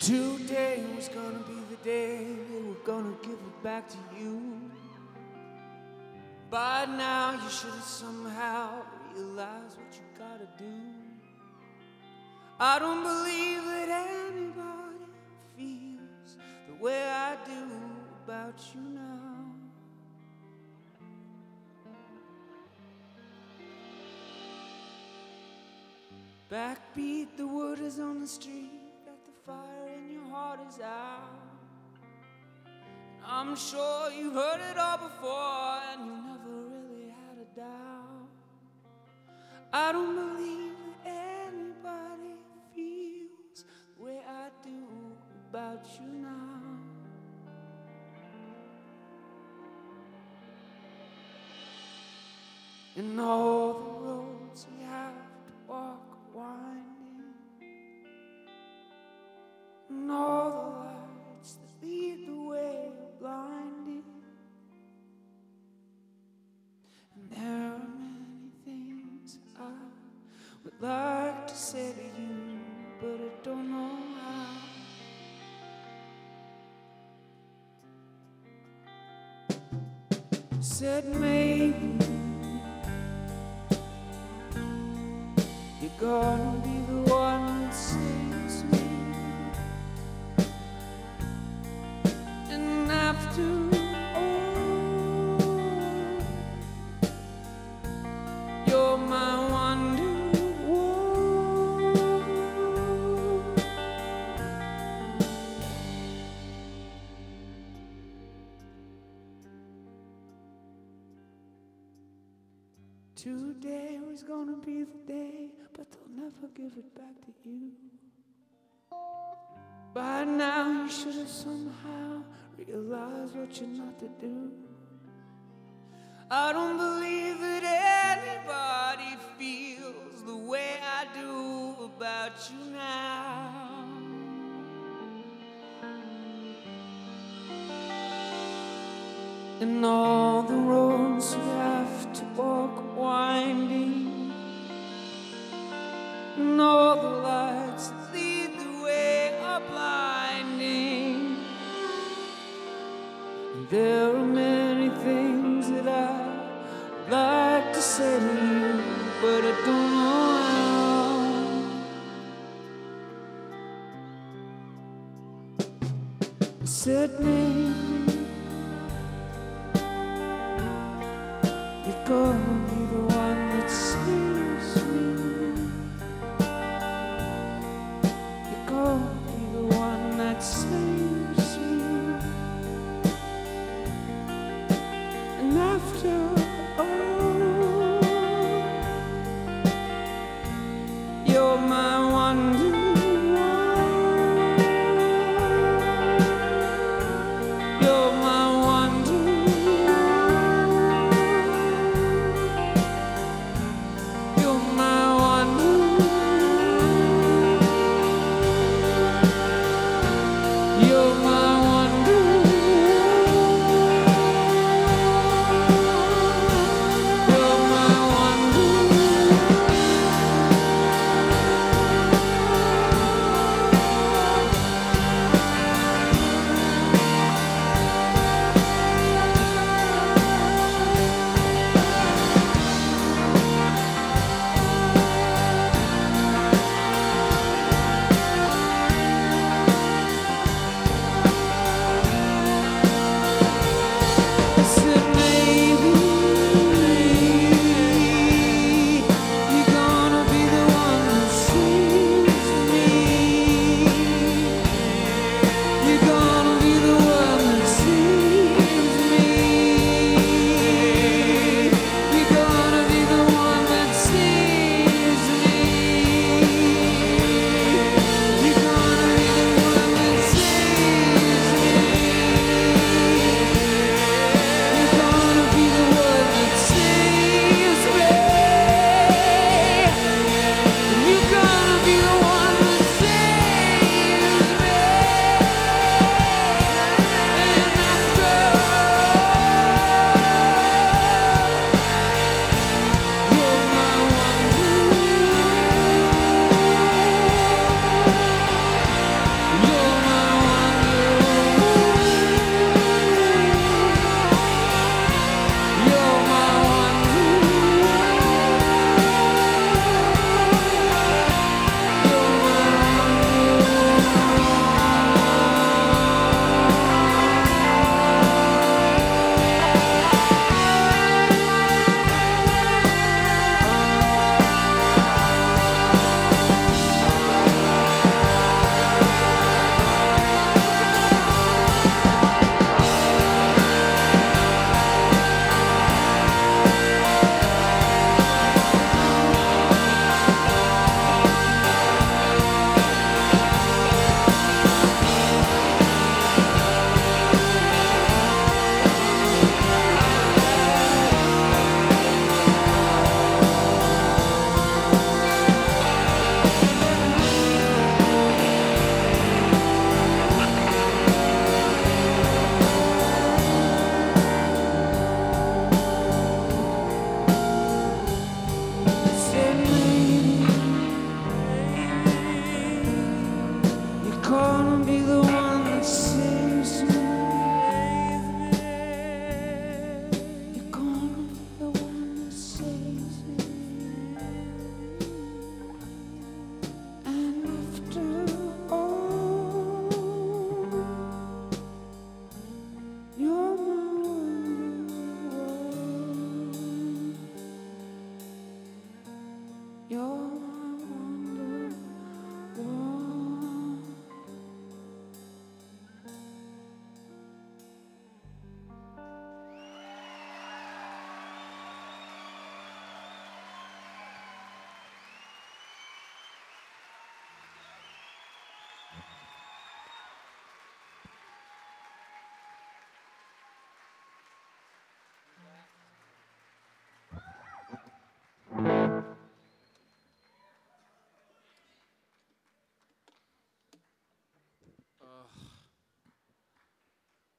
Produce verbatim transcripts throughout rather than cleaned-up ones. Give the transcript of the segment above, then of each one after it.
Today was gonna be the day they were gonna give it back to you. By now you should have somehow realized what you gotta do. I don't believe that anybody feels the way I do about you now. Backbeat, the word is on the street that the fire in your heart is out. I'm sure you've heard it all before and you never really had a doubt. I don't believe that anybody feels the way I do about you now. And all the roads we have to walk winding, and all the lights that lead the way are blinding. And there are many things I would like to say to you, but I don't know how. Said maybe you're gonna be the one that saves me. And after all, you're my wonder wall. Today was gonna be the day, but they'll never give it back to you. By now you should have somehow realized what you're not to do. I don't believe that anybody feels the way I do about you now. And all the roads we have to walk winding, and all the lights that lead the way are blinding. And there are many things that I'd like to say to you, but I don't know how. I said maybe you're gonna be the one that saves me. You're gonna be the one that saves me. And after all, you're my wonder wall. You're my wonder wall.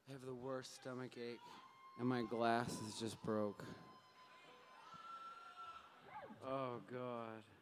I have the worst stomach ache, and my glass is just broke. Oh, God.